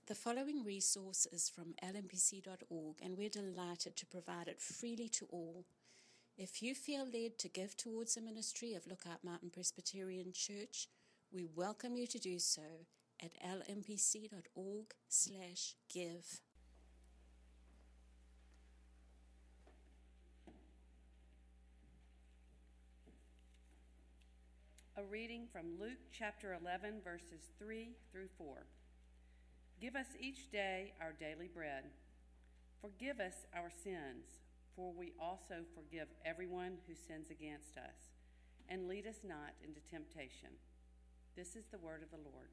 The following resource is from lmpc.org, and we're delighted to provide it freely to all. If you feel led to give towards the ministry of Lookout Mountain Presbyterian Church, we welcome you to do so at lmpc.org/give. A reading from Luke chapter 11, verses 3 through 4. Give us each day our daily bread. Forgive us our sins, for we also forgive everyone who sins against us. And lead us not into temptation. This is the word of the Lord.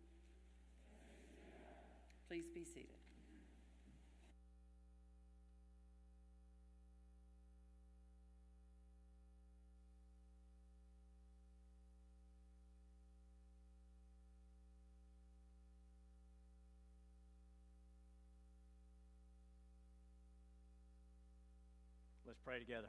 Please be seated. Let's pray together.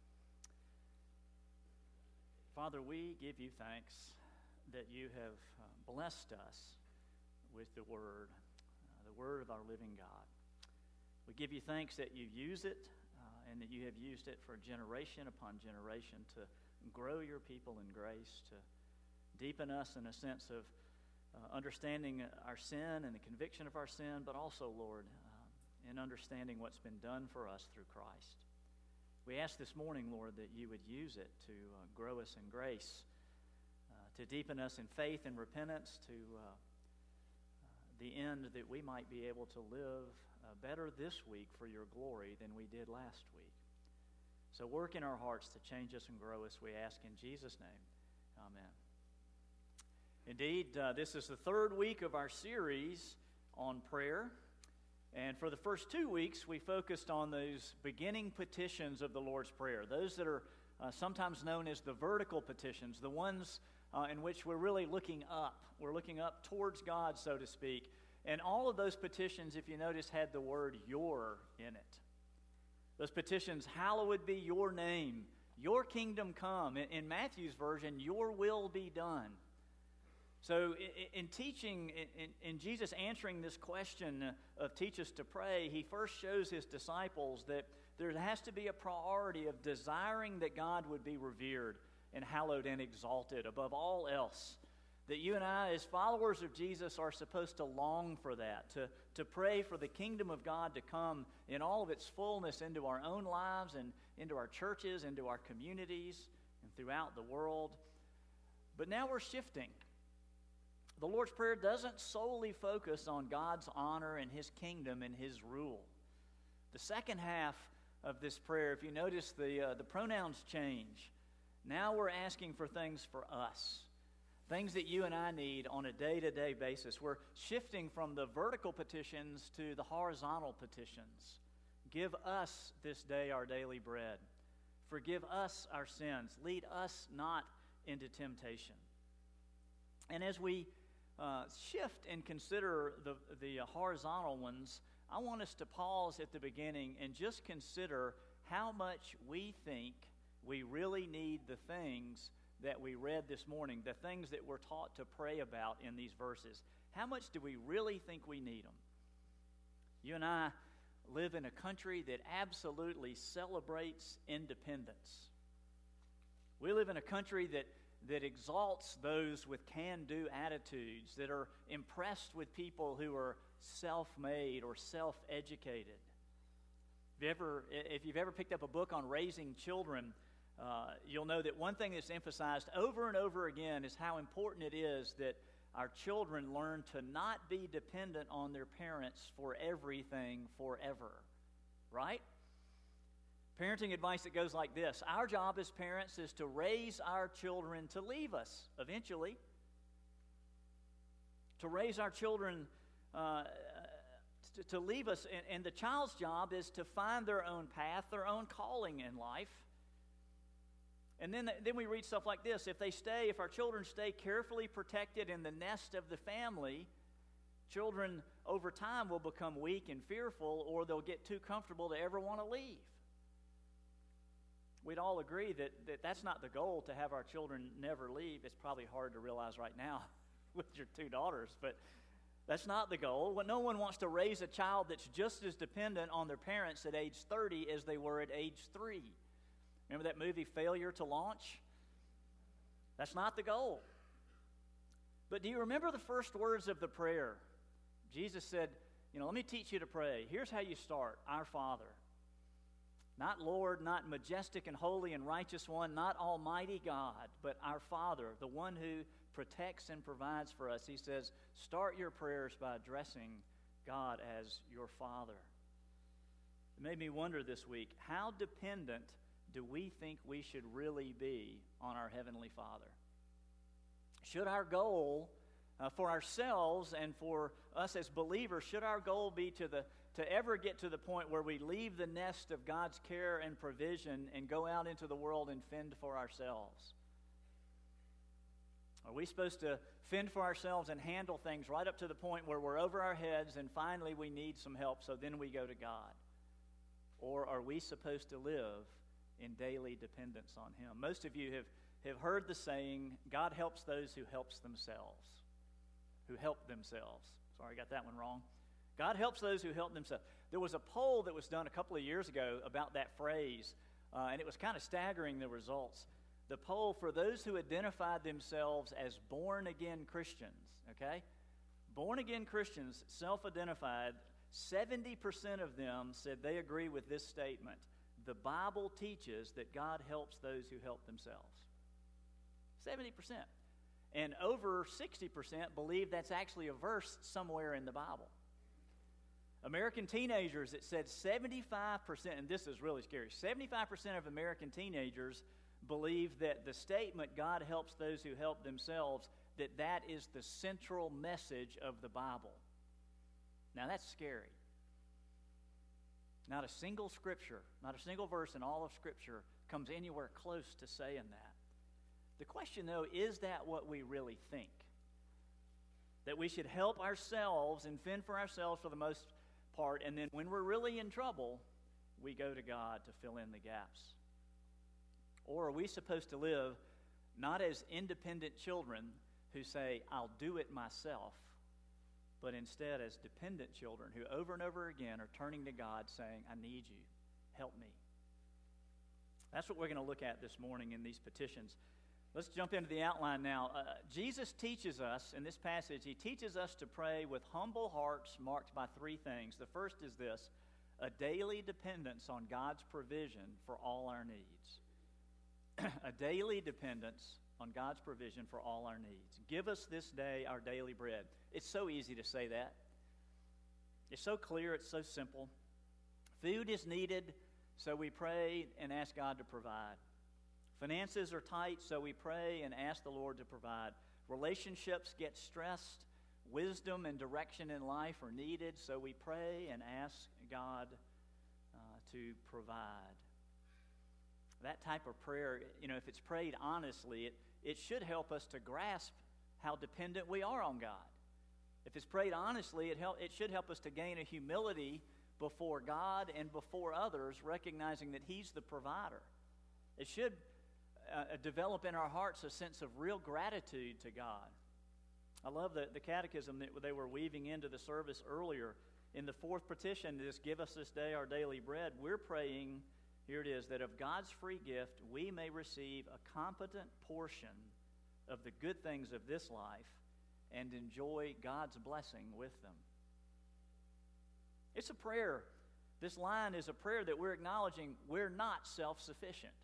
Father, we give you thanks that you have blessed us with the word of our living God. We give you thanks that you use it and that you have used it for generation upon generation to grow your people in grace, to deepen us in a sense of understanding our sin and the conviction of our sin, but also, Lord, in understanding what's been done for us through Christ. We ask this morning, Lord, that you would use it to grow us in grace, to deepen us in faith and repentance, to the end that we might be able to live better this week for your glory than we did last week. So work in our hearts to change us and grow us, we ask in Jesus' name. Amen. Indeed, this is the third week of our series on prayer. And for the first 2 weeks, we focused on those beginning petitions of the Lord's Prayer, those that are sometimes known as the vertical petitions, the ones in which we're really looking up. We're looking up towards God, so to speak. And all of those petitions, if you notice, had the word "your" in it. Those petitions, hallowed be your name, your kingdom come. In Matthew's version, your will be done. So in teaching, in Jesus answering this question of teach us to pray, he first shows his disciples that there has to be a priority of desiring that God would be revered and hallowed and exalted above all else. That you and I, as followers of Jesus, are supposed to long for that, to pray for the kingdom of God to come in all of its fullness into our own lives and into our churches, into our communities, and throughout the world. But now we're shifting. The Lord's Prayer doesn't solely focus on God's honor and his kingdom and his rule. The second half of this prayer, if you notice, the pronouns change. Now we're asking for things for us, things that you and I need on a day-to-day basis. We're shifting from the vertical petitions to the horizontal petitions. Give us this day our daily bread. Forgive us our sins. Lead us not into temptation. And as we shift and consider the horizontal ones, I want us to pause at the beginning and just consider how much we think we really need the things that we read this morning, the things that we're taught to pray about in these verses. How much do we really think we need them? You and I live in a country that absolutely celebrates independence. We live in a country that exalts those with can-do attitudes, that are impressed with people who are self-made or self-educated. If you've ever picked up a book on raising children, you'll know that one thing that's emphasized over and over again is how important it is that our children learn to not be dependent on their parents for everything forever, right? Parenting advice that goes like this: our job as parents is to raise our children to leave us eventually. To raise our children to leave us, and the child's job is to find their own path, their own calling in life. And then we read stuff like this: if our children stay carefully protected in the nest of the family, children over time will become weak and fearful, or they'll get too comfortable to ever want to leave. We'd all agree that that's not the goal, to have our children never leave. It's probably hard to realize right now with your two daughters, but That's not the goal. No one wants to raise a child that's just as dependent on their parents at age 30 as they were at age 3. Remember that movie, Failure to Launch? That's not the goal. But do you remember the first words of the prayer? Jesus said, let me teach you to pray. Here's how you start. Our Father. Not Lord, not majestic and holy and righteous one, not Almighty God, but our Father, the one who protects and provides for us. He says, start your prayers by addressing God as your Father. It made me wonder this week, how dependent do we think we should really be on our Heavenly Father? Should our goal for ourselves and for us as believers, should our goal be to ever get to the point where we leave the nest of God's care and provision and go out into the world and fend for ourselves? Are we supposed to fend for ourselves and handle things right up to the point where we're over our heads and finally we need some help, so then we go to God? Or are we supposed to live in daily dependence on Him? Most of you have heard the saying, God helps those who help themselves. Sorry, I got that one wrong. God helps those who help themselves. There was a poll that was done a couple of years ago about that phrase, and it was kind of staggering, the results. The poll for those who identified themselves as born-again Christians, okay? Born-again Christians, self-identified, 70% of them said they agree with this statement. The Bible teaches that God helps those who help themselves. 70%. And over 60% believe that's actually a verse somewhere in the Bible. American teenagers, it said 75%, and this is really scary, 75% of American teenagers believe that the statement, God helps those who help themselves, that is the central message of the Bible. Now that's scary. Not a single scripture, not a single verse in all of Scripture comes anywhere close to saying that. The question, though, is that what we really think? That we should help ourselves and fend for ourselves for the most part, and then when we're really in trouble, we go to God to fill in the gaps? Or are we supposed to live not as independent children who say, I'll do it myself, but instead as dependent children who over and over again are turning to God saying, I need you, help me? That's what we're going to look at this morning in these petitions. Let's jump into the outline now. Jesus teaches us, in this passage, he teaches us to pray with humble hearts marked by three things. The first is this, a daily dependence on God's provision for all our needs. A daily dependence on God's provision for all our needs. Give us this day our daily bread. It's so easy to say that. It's so clear, it's so simple. Food is needed, so we pray and ask God to provide. Finances are tight, so we pray and ask the Lord to provide. Relationships get stressed. Wisdom and direction in life are needed, so we pray and ask God to provide. That type of prayer, if it's prayed honestly, it should help us to grasp how dependent we are on God. If it's prayed honestly, it should help us to gain a humility before God and before others, recognizing that He's the provider. It should develop in our hearts a sense of real gratitude to God. I love the catechism that they were weaving into the service earlier. In the fourth petition, this give us this day our daily bread, we're praying, here it is, that of God's free gift we may receive a competent portion of the good things of this life and enjoy God's blessing with them. It's a prayer. This line is a prayer that we're acknowledging we're not self-sufficient.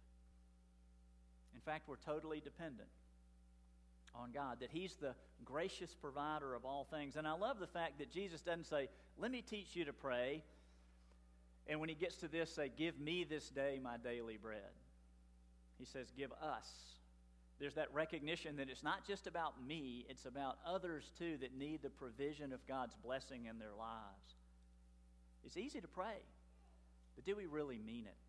In fact, we're totally dependent on God, that He's the gracious provider of all things. And I love the fact that Jesus doesn't say, let me teach you to pray, and when He gets to this, say, give me this day my daily bread. He says, give us. There's that recognition that it's not just about me, it's about others too that need the provision of God's blessing in their lives. It's easy to pray, but do we really mean it?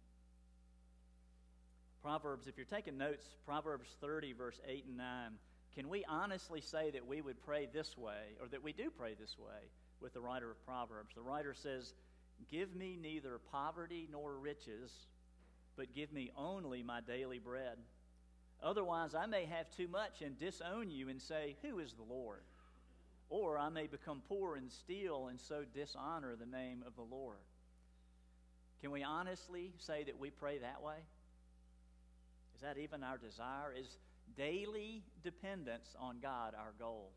Proverbs, if you're taking notes, Proverbs 30, verse 8 and 9, can we honestly say that we would pray this way, or that we do pray this way with the writer of Proverbs? The writer says, give me neither poverty nor riches, but give me only my daily bread. Otherwise I may have too much and disown you and say, who is the Lord? or I may become poor and steal and so dishonor the name of the Lord. Can we honestly say that we pray that way? Is that even our desire? Is daily dependence on God our goal?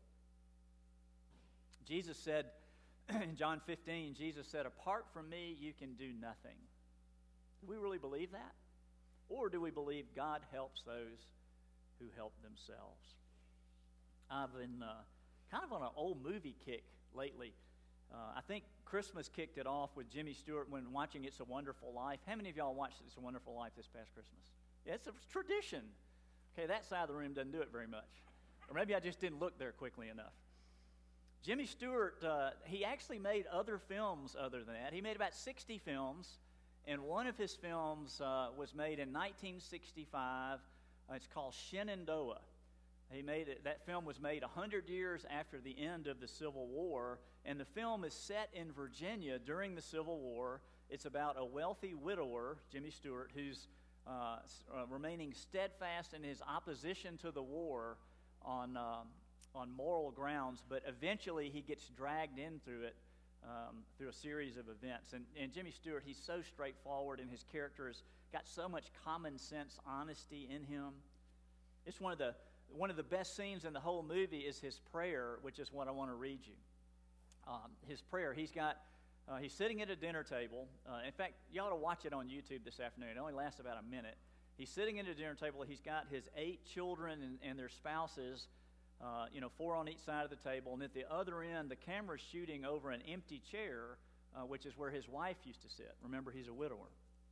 Jesus said, in John 15, Jesus said, apart from me, you can do nothing. Do we really believe that? Or do we believe God helps those who help themselves? I've been kind of on an old movie kick lately. I think Christmas kicked it off with Jimmy Stewart when watching It's a Wonderful Life. How many of y'all watched It's a Wonderful Life this past Christmas? Yeah, it's a tradition. Okay, that side of the room doesn't do it very much. Or maybe I just didn't look there quickly enough. Jimmy Stewart, he actually made other films other than that. He made about 60 films, and one of his films was made in 1965. It's called Shenandoah. That film was made 100 years after the end of the Civil War, and the film is set in Virginia during the Civil War. It's about a wealthy widower, Jimmy Stewart, who's remaining steadfast in his opposition to the war on moral grounds, but eventually he gets dragged in through it through a series of events. And Jimmy Stewart, he's so straightforward, and his character has got so much common sense, honesty in him. It's one of the best scenes in the whole movie is his prayer, which is what I want to read you. His prayer, he's sitting at a dinner table. In fact, you ought to watch it on YouTube this afternoon. It only lasts about a minute. He's sitting at a dinner table. He's got his 8 children and their spouses, 4 on each side of the table. And at the other end, the camera's shooting over an empty chair, which is where his wife used to sit. Remember, he's a widower.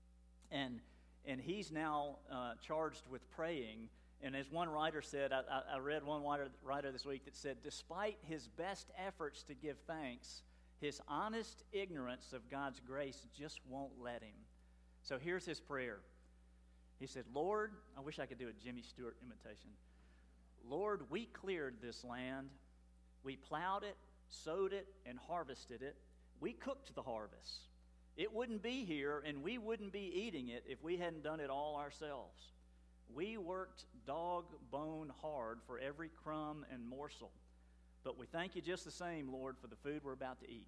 And he's now charged with praying. And as one writer said, I read one writer this week that said, despite his best efforts to give thanks, his honest ignorance of God's grace just won't let him. So here's his prayer. He said, Lord, I wish I could do a Jimmy Stewart imitation. Lord, we cleared this land. We plowed it, sowed it, and harvested it. We cooked the harvest. It wouldn't be here, and we wouldn't be eating it if we hadn't done it all ourselves. We worked dog bone hard for every crumb and morsel. But we thank you just the same, Lord, for the food we're about to eat.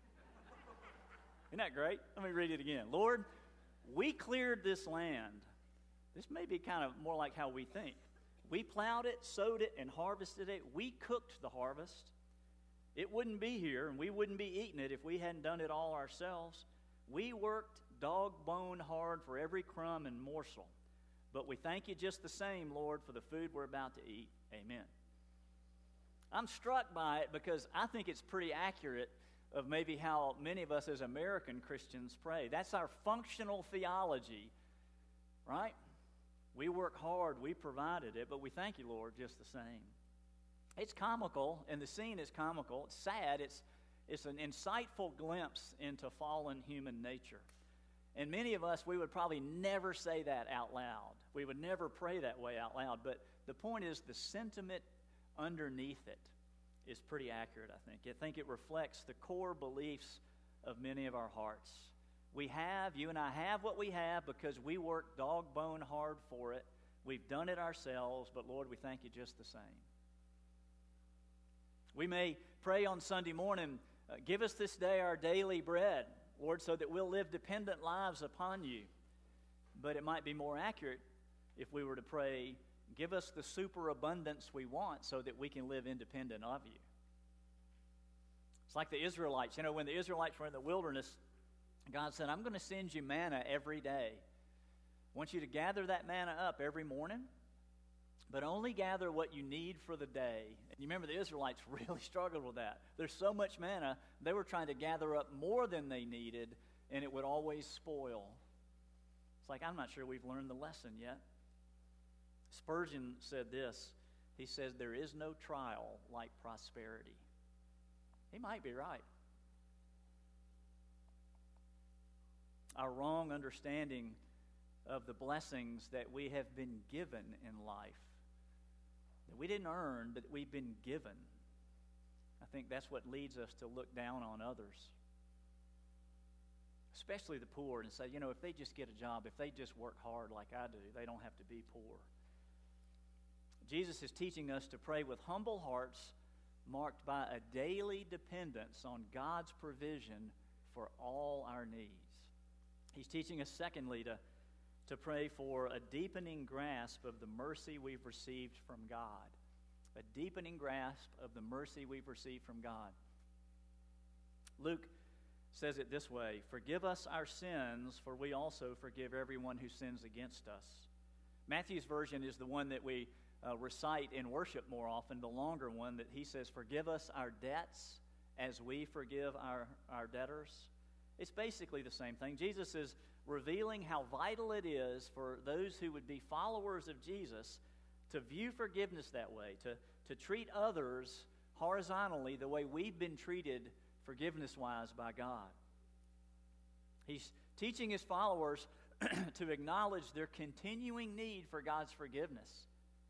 Isn't that great? Let me read it again. Lord, we cleared this land. This may be kind of more like how we think. We plowed it, sowed it, and harvested it. We cooked the harvest. It wouldn't be here, and we wouldn't be eating it if we hadn't done it all ourselves. We worked dog bone hard for every crumb and morsel. But we thank you just the same, Lord, for the food we're about to eat. Amen. I'm struck by it because I think it's pretty accurate of maybe how many of us as American Christians pray. That's our functional theology, right? We work hard, we provided it, but we thank you, Lord, just the same. It's comical, and the scene is comical. It's sad. It's an insightful glimpse into fallen human nature. And many of us, we would probably never say that out loud. We would never pray that way out loud. But the point is, the sentiment underneath it is pretty accurate, I think. I think it reflects the core beliefs of many of our hearts. You and I have what we have because we worked dog bone hard for it. We've done it ourselves, but Lord, we thank you just the same. We may pray on Sunday morning, give us this day our daily bread, Lord, so that we'll live dependent lives upon you. But it might be more accurate if we were to pray, give us the superabundance we want so that we can live independent of you. It's like the Israelites. When the Israelites were in the wilderness, God said, I'm going to send you manna every day. I want you to gather that manna up every morning, but only gather what you need for the day. And you remember the Israelites really struggled with that. There's so much manna, they were trying to gather up more than they needed, and it would always spoil. It's like, I'm not sure we've learned the lesson yet. Spurgeon said this. He says, there is no trial like prosperity. He might be right. Our wrong understanding of the blessings that we have been given in life, that we didn't earn, but we've been given. I think that's what leads us to look down on others, especially the poor, and say, if they just get a job, if they just work hard like I do, they don't have to be poor. Jesus is teaching us to pray with humble hearts, marked by a daily dependence on God's provision for all our needs. He's teaching us, secondly, to pray for a deepening grasp of the mercy we've received from God. A deepening grasp of the mercy we've received from God. Luke says it this way: "Forgive us our sins, for we also forgive everyone who sins against us." Matthew's version is the one that we recite in worship more often, the longer one, that he says, "Forgive us our debts as we forgive our debtors." It's basically the same thing. Jesus is revealing how vital it is for those who would be followers of Jesus to view forgiveness that way, to treat others horizontally the way we've been treated forgiveness-wise by God. He's teaching his followers to acknowledge their continuing need for God's forgiveness.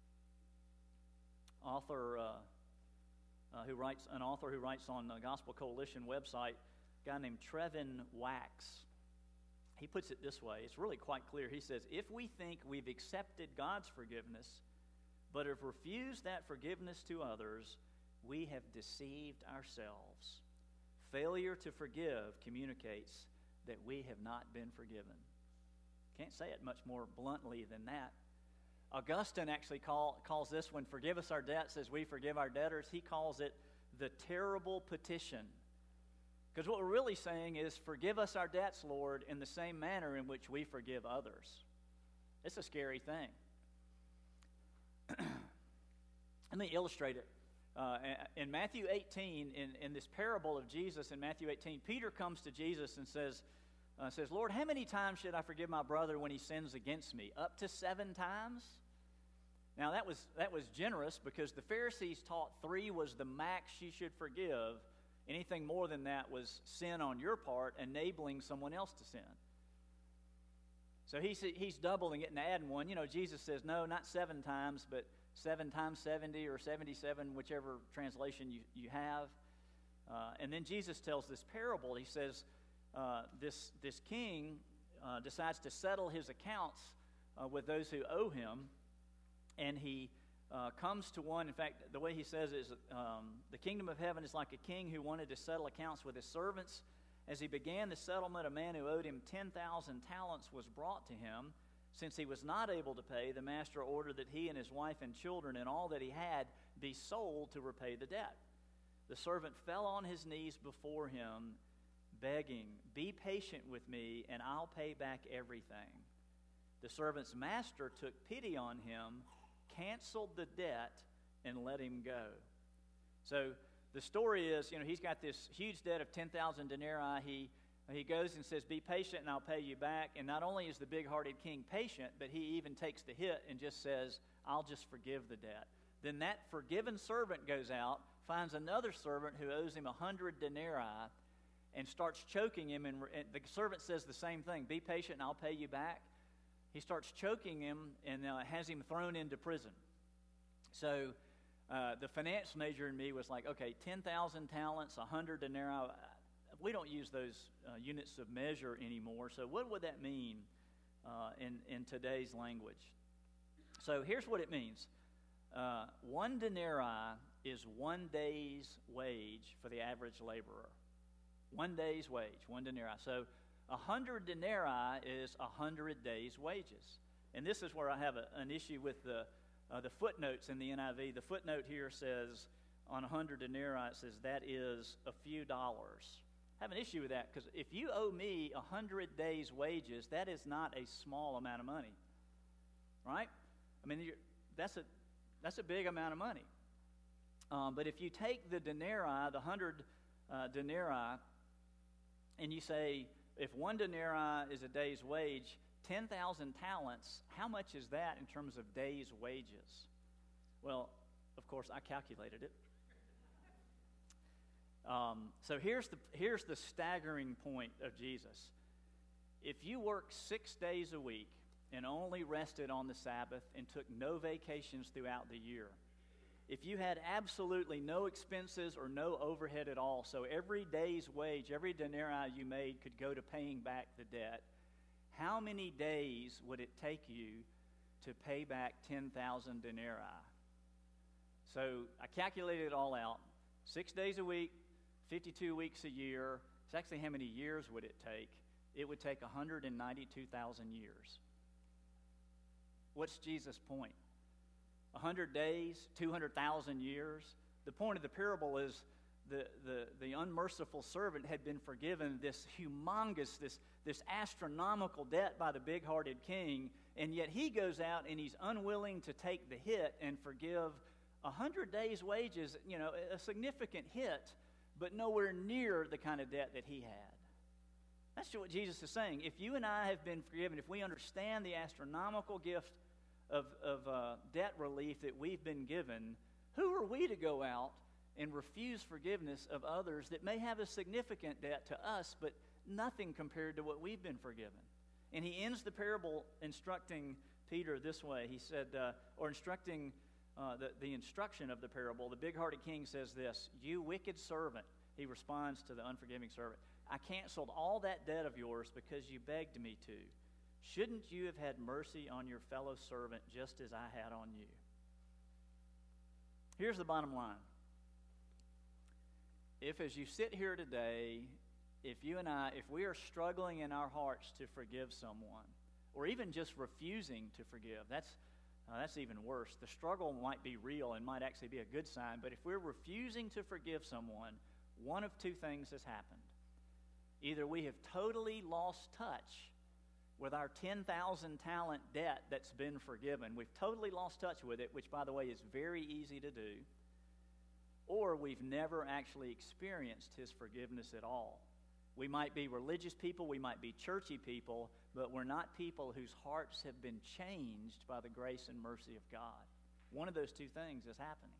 An author who writes on the Gospel Coalition website, a guy named Trevin Wax, he puts it this way. It's really quite clear. He says, "If we think we've accepted God's forgiveness, but have refused that forgiveness to others, we have deceived ourselves. Failure to forgive communicates that we have not been forgiven." Can't say it much more bluntly than that. Augustine actually calls this, when "forgive us our debts as we forgive our debtors," he calls it the terrible petition. Because what we're really saying is, forgive us our debts, Lord, in the same manner in which we forgive others. It's a scary thing. Let me illustrate it. In Matthew 18, in this parable of Jesus in Matthew 18, Peter comes to Jesus and says, "Lord, how many times should I forgive my brother when he sins against me? Up to 7 times?" Now that was generous, because the Pharisees taught 3 was the max you should forgive. Anything more than that was sin on your part, enabling someone else to sin. So he's doubling it and adding 1. Jesus says, no, not 7 times, but 7 times 70 or 77, whichever translation you have. And then Jesus tells this parable. He says, this king decides to settle his accounts with those who owe him, and he comes to one. In fact, the way he says it is, the kingdom of heaven is like a king who wanted to settle accounts with his servants. As he began the settlement, a man who owed him 10,000 talents was brought to him. Since he was not able to pay, the master ordered that he and his wife and children and all that he had be sold to repay the debt. The servant fell on his knees before him, begging, "Be patient with me, and I'll pay back everything." The servant's master took pity on him, canceled the debt, and let him go. So the story is, he's got this huge debt of 10,000 denarii. He goes and says, "Be patient and I'll pay you back." And not only is the big-hearted king patient, but he even takes the hit and just says, "I'll just forgive the debt." Then that forgiven servant goes out, finds another servant who owes him 100 denarii, and starts choking him. And the servant says the same thing, "Be patient and I'll pay you back." He starts choking him and has him thrown into prison. So the finance major in me was like, okay, 10,000 talents, 100 denarii. We don't use those units of measure anymore. So what would that mean in today's language? So here's what it means. 1 denarii is 1 day's wage for the average laborer. 1 day's wage, 1 denarii. So 100 denarii is 100 days' wages. And this is where I have an issue with the footnotes in the NIV. The footnote here says, on 100 denarii, it says that is a few dollars. I have an issue with that, because if you owe me 100 days' wages, that is not a small amount of money, right? I mean, that's a big amount of money. But if you take the denarii, the 100 denarii, and you say, if 1 denarii is a day's wage, 10,000 talents, how much is that in terms of days' wages? Well, of course, I calculated it. So here's the staggering point of Jesus. If you work 6 days a week and only rested on the Sabbath and took no vacations throughout the year, if you had absolutely no expenses or no overhead at all, so every day's wage, every denarii you made could go to paying back the debt, how many days would it take you to pay back 10,000 denarii? So I calculated it all out. 6 days a week, 52 weeks a year. It's actually how many years would it take? It would take 192,000 years. What's Jesus' point? 100 days, 200,000 years? The point of the parable is the unmerciful servant had been forgiven this humongous, this astronomical debt by the big-hearted king, and yet he goes out and he's unwilling to take the hit and forgive 100 days' wages, a significant hit, but nowhere near the kind of debt that he had. That's what Jesus is saying. If you and I have been forgiven, if we understand the astronomical gift of debt relief that we've been given, who are we to go out and refuse forgiveness of others that may have a significant debt to us, but nothing compared to what we've been forgiven? And he ends the parable instructing Peter this way. He said, instructing the instruction of the parable, the big-hearted king says this, "You wicked servant," he responds to the unforgiving servant, "I canceled all that debt of yours because you begged me to. Shouldn't you have had mercy on your fellow servant just as I had on you?" Here's the bottom line. If as you sit here today, if we are struggling in our hearts to forgive someone, or even just refusing to forgive, that's even worse. The struggle might be real and might actually be a good sign, but if we're refusing to forgive someone, one of two things has happened. Either we have totally lost touch with our 10,000 talent debt that's been forgiven. We've totally lost touch with it, which, by the way, is very easy to do. Or we've never actually experienced his forgiveness at all. We might be religious people, we might be churchy people, but we're not people whose hearts have been changed by the grace and mercy of God. One of those two things is happening.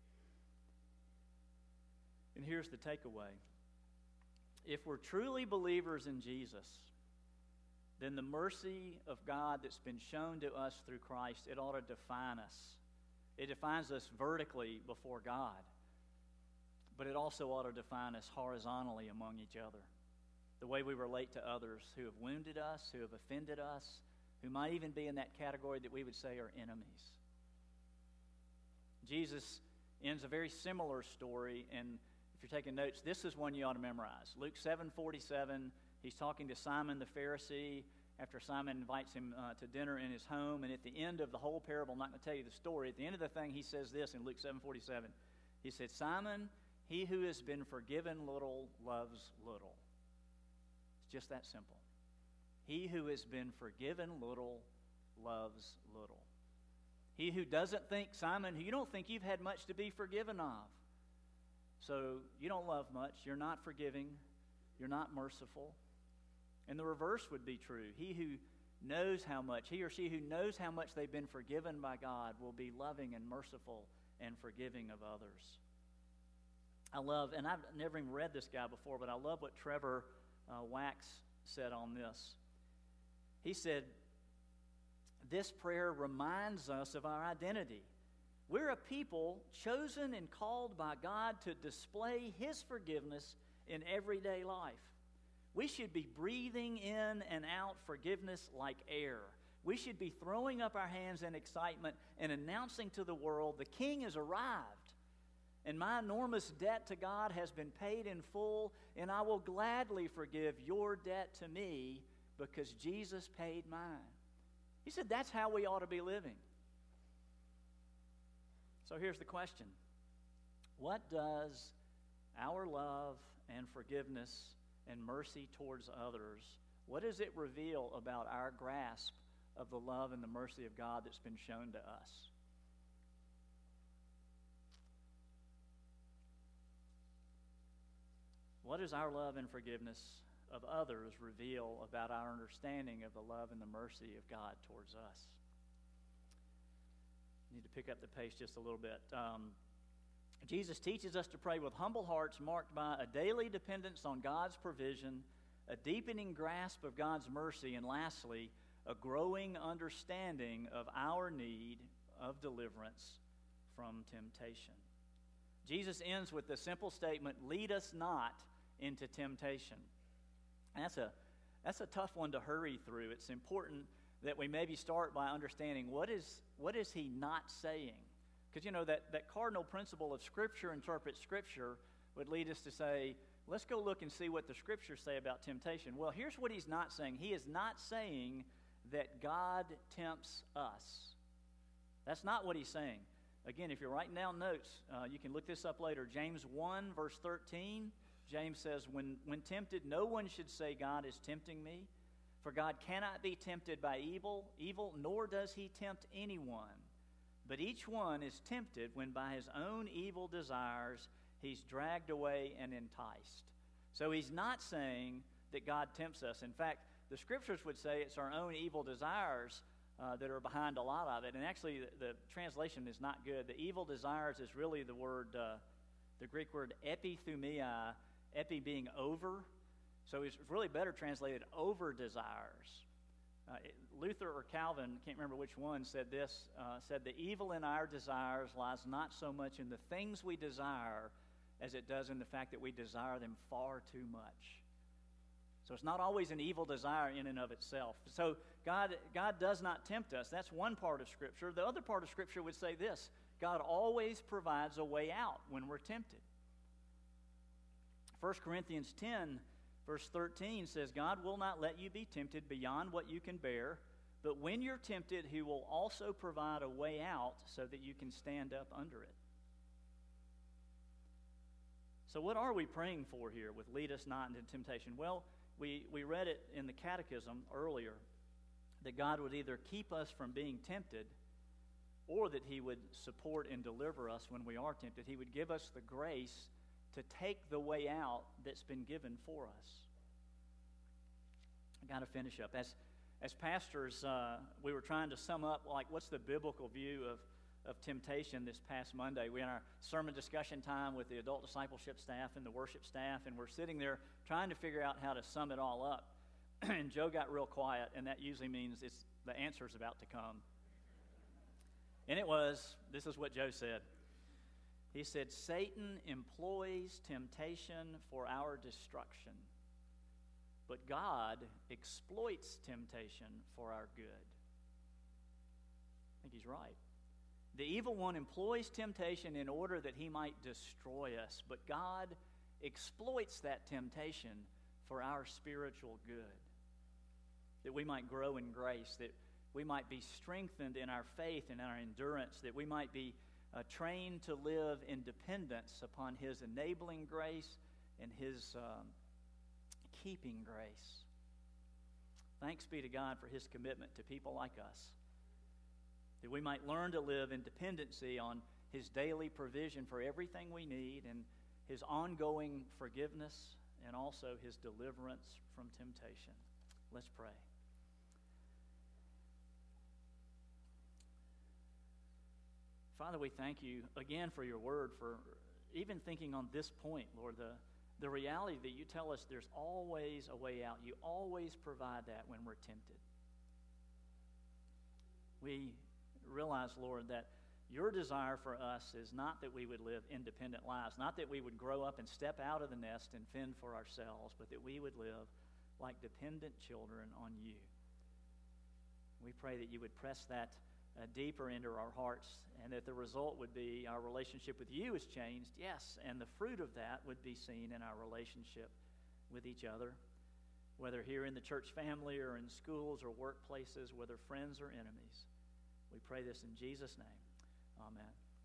And here's the takeaway. If we're truly believers in Jesus, then the mercy of God that's been shown to us through Christ, it ought to define us. It defines us vertically before God, but it also ought to define us horizontally among each other. The way we relate to others who have wounded us, who have offended us, who might even be in that category that we would say are enemies. Jesus ends a very similar story, and if you're taking notes, this is one you ought to memorize. Luke 7:47, he's talking to Simon the Pharisee after Simon invites him to dinner in his home, and at the end of the whole parable, I'm not going to tell you the story, at the end of the thing, he says this in Luke 7:47. He said, "Simon, he who has been forgiven little loves little." It's just that simple. He who has been forgiven little loves little. He who doesn't think, Simon, you don't think you've had much to be forgiven of. So you don't love much. You're not forgiving. You're not merciful. And the reverse would be true. He who knows how much, he or she who knows how much they've been forgiven by God will be loving and merciful and forgiving of others. I love, and I've never even read this guy before, but I love what Trevor Wax said on this. He said, "This prayer reminds us of our identity. We're a people chosen and called by God to display his forgiveness in everyday life. We should be breathing in and out forgiveness like air. We should be throwing up our hands in excitement and announcing to the world, the King has arrived, and my enormous debt to God has been paid in full, and I will gladly forgive your debt to me because Jesus paid mine." He said that's how we ought to be living. So here's the question. What does our love and forgiveness and mercy towards others, what does it reveal about our grasp of the love and the mercy of God that's been shown to us? What does our love and forgiveness of others reveal about our understanding of the love and the mercy of God towards us? I need to pick up the pace just a little bit. Jesus teaches us to pray with humble hearts marked by a daily dependence on God's provision, a deepening grasp of God's mercy, and lastly, a growing understanding of our need of deliverance from temptation. Jesus ends with the simple statement, "Lead us not into temptation." And that's a tough one to hurry through. It's important that we maybe start by understanding what is he not saying? Because, that cardinal principle of Scripture interprets Scripture would lead us to say, let's go look and see what the Scriptures say about temptation. Well, here's what he's not saying. He is not saying that God tempts us. That's not what he's saying. Again, if you're writing down notes, you can look this up later. James 1, verse 13, James says, when tempted, no one should say, God is tempting me. For God cannot be tempted by evil, nor does he tempt anyone. But each one is tempted when by his own evil desires he's dragged away and enticed. So he's not saying that God tempts us. In fact, the Scriptures would say it's our own evil desires that are behind a lot of it. And actually, the translation is not good. The evil desires is really the Greek word epithumia, epi being over. So it's really better translated over desires. Luther or Calvin, can't remember which one, said this, said the evil in our desires lies not so much in the things we desire as it does in the fact that we desire them far too much. So it's not always an evil desire in and of itself. So God does not tempt us. That's one part of Scripture. The other part of Scripture would say this: God always provides a way out when we're tempted. 1 Corinthians 10, verse 13 says, God will not let you be tempted beyond what you can bear, but when you're tempted, he will also provide a way out so that you can stand up under it. So what are we praying for here with lead us not into temptation? Well, we read it in the catechism earlier, that God would either keep us from being tempted or that he would support and deliver us when we are tempted. He would give us the grace to take the way out that's been given for us. I got to finish up. As pastors, we were trying to sum up, what's the biblical view of temptation this past Monday. We had our sermon discussion time with the adult discipleship staff and the worship staff, and we're sitting there trying to figure out how to sum it all up. And Joe got real quiet, and that usually means the answer's about to come. And this is what Joe said. He said, Satan employs temptation for our destruction, but God exploits temptation for our good. I think he's right. The evil one employs temptation in order that he might destroy us, but God exploits that temptation for our spiritual good, that we might grow in grace, that we might be strengthened in our faith and our endurance, that we might be trained to live in dependence upon his enabling grace and his keeping grace. Thanks be to God for his commitment to people like us, that we might learn to live in dependency on his daily provision for everything we need and his ongoing forgiveness and also his deliverance from temptation. Let's pray. Father, we thank you again for your word, for even thinking on this point, Lord, the reality that you tell us there's always a way out. You always provide that when we're tempted. We realize, Lord, that your desire for us is not that we would live independent lives, not that we would grow up and step out of the nest and fend for ourselves, but that we would live like dependent children on you. We pray that you would press that deeper into our hearts, and that the result would be our relationship with you is changed, yes, and the fruit of that would be seen in our relationship with each other, whether here in the church family or in schools or workplaces, whether friends or enemies. We pray this in Jesus' name. Amen.